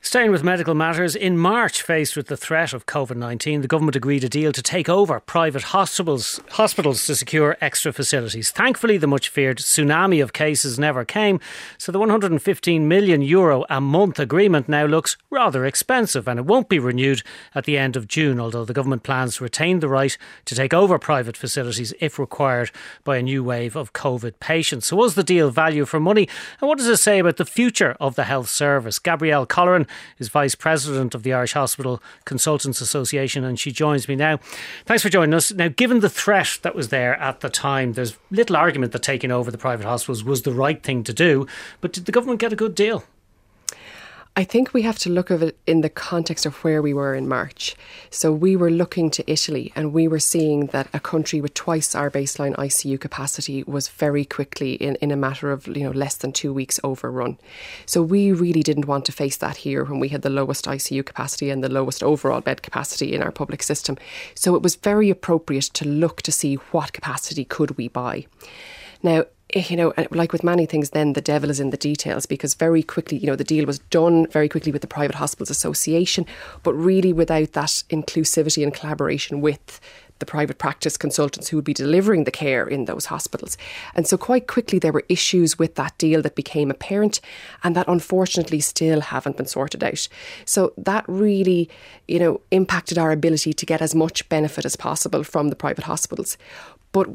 Staying with medical matters, in March, faced with the threat of COVID-19, the government agreed a deal to take over private hospitals to secure extra facilities. Thankfully, the much-feared tsunami of cases never came, so the €115 million a month agreement now looks rather expensive, and it won't be renewed at the end of June, although the government plans to retain the right to take over private facilities if required by a new wave of COVID patients. So was the deal value for money? And what does it say about the future of the health service? Gabrielle Colleran is Vice President of the Irish Hospital Consultants Association, and she joins me now. Thanks for joining us. Now, given the threat that was there at the time, there's little argument that taking over the private hospitals was the right thing to do, but did the government get a good deal? I think we have to look at it in the context of where we were in March. So we were looking to Italy and we were seeing that a country with twice our baseline ICU capacity was very quickly, in a matter of less than 2 weeks, overrun. So we really didn't want to face that here when we had the lowest ICU capacity and the lowest overall bed capacity in our public system. So it was very appropriate to look to see what capacity could we buy. Now, like with many things, then the devil is in the details, because very quickly, the deal was done very quickly with the Private Hospitals Association, but really without that inclusivity and collaboration with the private practice consultants who would be delivering the care in those hospitals. And so quite quickly there were issues with that deal that became apparent and that unfortunately still haven't been sorted out. So that really, impacted our ability to get as much benefit as possible from the private hospitals. But,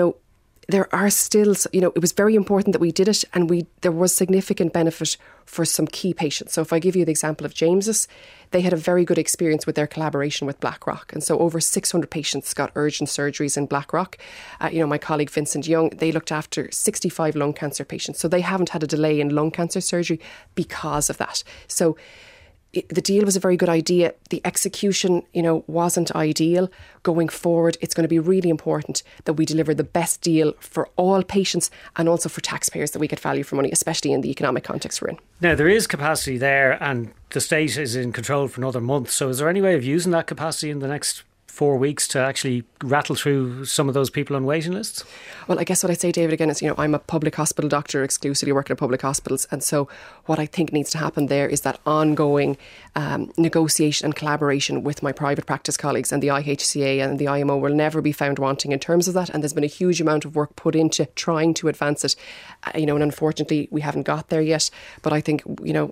there are still, it was very important that we did it, and there was significant benefit for some key patients. So if I give you the example of James's, they had a very good experience with their collaboration with Blackrock. And so over 600 patients got urgent surgeries in Blackrock. My colleague Vincent Young, they looked after 65 lung cancer patients. So they haven't had a delay in lung cancer surgery because of that. So the deal was a very good idea. The execution, wasn't ideal. Going forward, it's going to be really important that we deliver the best deal for all patients and also for taxpayers, that we get value for money, especially in the economic context we're in. Now, there is capacity there and the state is in control for another month. So is there any way of using that capacity in the next 4 weeks to actually rattle through some of those people on waiting lists? Well, I guess what I'd say, David, again, is, I'm a public hospital doctor, exclusively working in public hospitals. And so what I think needs to happen there is that ongoing negotiation and collaboration with my private practice colleagues, and the IHCA and the IMO will never be found wanting in terms of that. And there's been a huge amount of work put into trying to advance it, and unfortunately we haven't got there yet. But I think,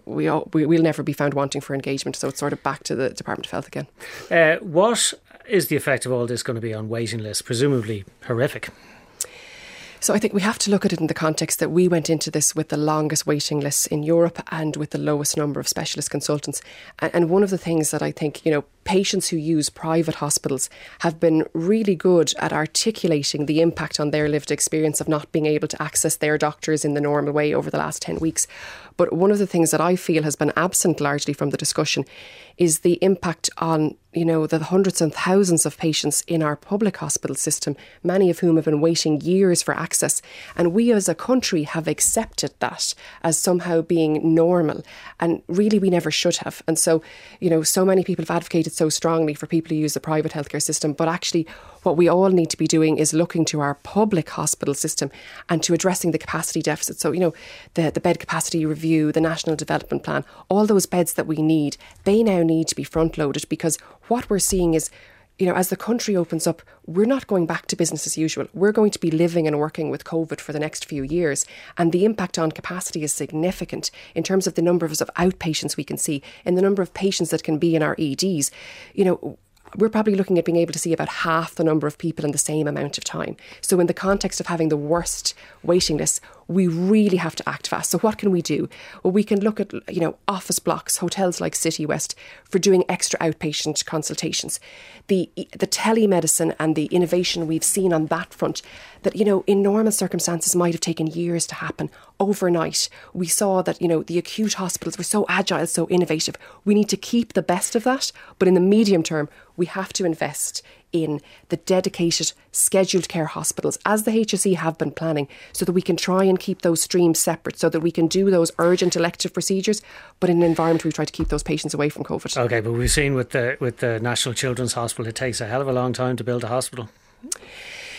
we'll never be found wanting for engagement. So it's sort of back to the Department of Health again. What is the effect of all this going to be on waiting lists? Presumably horrific. So I think we have to look at it in the context that we went into this with the longest waiting lists in Europe and with the lowest number of specialist consultants. And one of the things that I think, patients who use private hospitals have been really good at articulating the impact on their lived experience of not being able to access their doctors in the normal way over the last 10 weeks. But one of the things that I feel has been absent largely from the discussion is the impact on, the hundreds and thousands of patients in our public hospital system, many of whom have been waiting years for access. And we as a country have accepted that as somehow being normal. And really we never should have. And so, so many people have advocated so strongly for people to use the private healthcare system. But actually what we all need to be doing is looking to our public hospital system and to addressing the capacity deficit. So, the bed capacity review, the National Development Plan, all those beds that we need, they now need to be front loaded, because what we're seeing is, as the country opens up, we're not going back to business as usual. We're going to be living and working with COVID for the next few years. And the impact on capacity is significant in terms of the numbers of outpatients we can see, in the number of patients that can be in our EDs. We're probably looking at being able to see about half the number of people in the same amount of time. So in the context of having the worst waiting lists, we really have to act fast. So what can we do? Well, we can look at, office blocks, hotels like City West, for doing extra outpatient consultations. The telemedicine and the innovation we've seen on that front that, in normal circumstances might have taken years to happen overnight. We saw that, the acute hospitals were so agile, so innovative. We need to keep the best of that. But in the medium term, we have to invest in the dedicated scheduled care hospitals, as the HSE have been planning, so that we can try and keep those streams separate, so that we can do those urgent elective procedures, but in an environment we try to keep those patients away from COVID. OK, but we've seen with the National Children's Hospital, it takes a hell of a long time to build a hospital.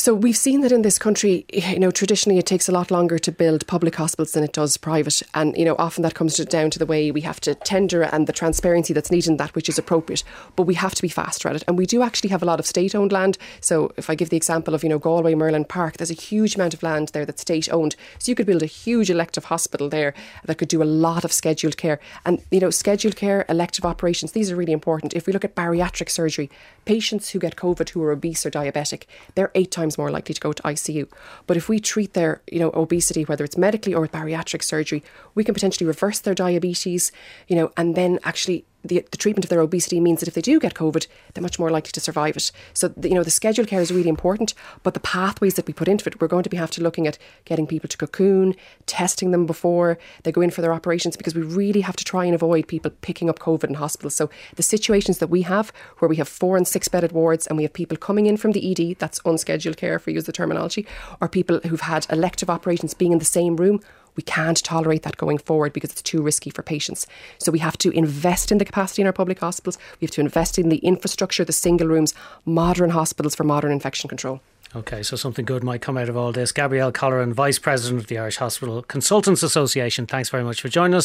So we've seen that in this country, traditionally it takes a lot longer to build public hospitals than it does private. And, often that comes down to the way we have to tender and the transparency that's needed in that, which is appropriate. But we have to be faster at it. And we do actually have a lot of state-owned land. So if I give the example of, Galway, Merlin Park, there's a huge amount of land there that's state-owned. So you could build a huge elective hospital there that could do a lot of scheduled care. And, scheduled care, elective operations, these are really important. If we look at bariatric surgery, patients who get COVID who are obese or diabetic, they're 8 times more likely to go to ICU. But if we treat their, obesity, whether it's medically or with bariatric surgery, we can potentially reverse their diabetes, and then actually the treatment of their obesity means that if they do get COVID, they're much more likely to survive it. So, the scheduled care is really important, but the pathways that we put into it, we're going to have to looking at getting people to cocoon, testing them before they go in for their operations, because we really have to try and avoid people picking up COVID in hospitals. So the situations that we have, where we have 4 and 6 bedded wards and we have people coming in from the ED, that's unscheduled care, if we use the terminology, or people who've had elective operations being in the same room, we can't tolerate that going forward because it's too risky for patients. So we have to invest in the capacity in our public hospitals. We have to invest in the infrastructure, the single rooms, modern hospitals for modern infection control. OK, so something good might come out of all this. Gabrielle Colleran, Vice President of the Irish Hospital Consultants Association, thanks very much for joining us.